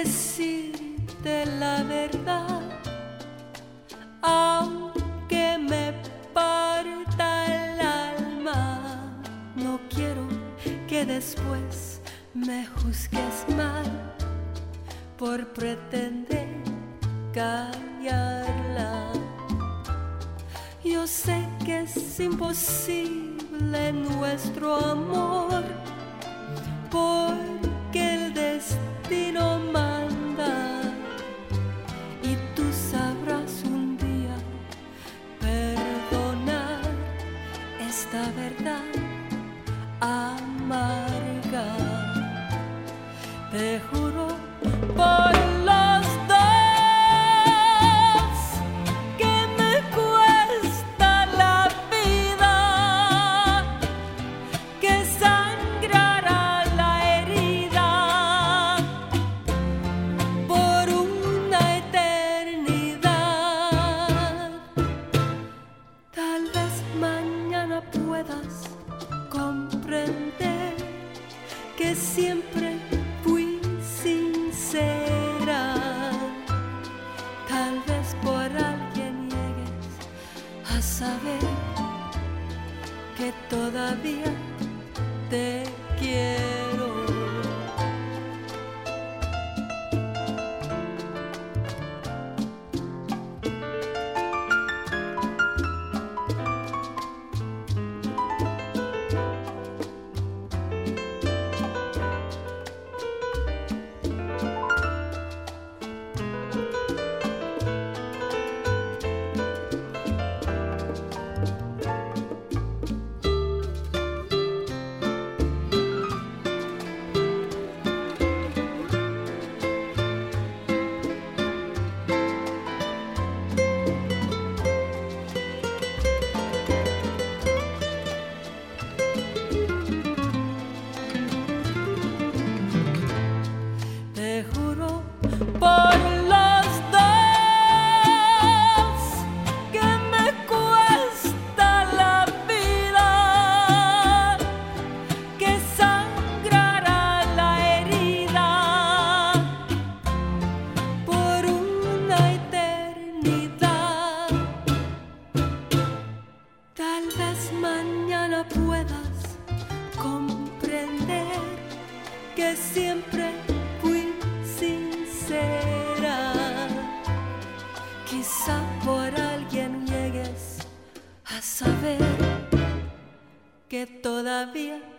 decirte la verdad, aunque me parta el alma. No quiero que después me juzgues mal por pretender callarla. Yo sé que es imposible nuestro amor, porque el destino manda, y tú sabrás un día perdonar esta verdad amarga. Te juro por los dos que me cuesta la vida, que sangrará la herida por una eternidad. Tal vez mañana puedas comprender que siempre fui sincera. Tal vez por alguien llegues a saber que todavía te quiero. Te juro por los dos que me cuesta la vida, que sangrará la herida por una eternidad. Tal vez mañana puedas comprender que siempre fui sincera. Quizá por alguien llegues a saber que todavía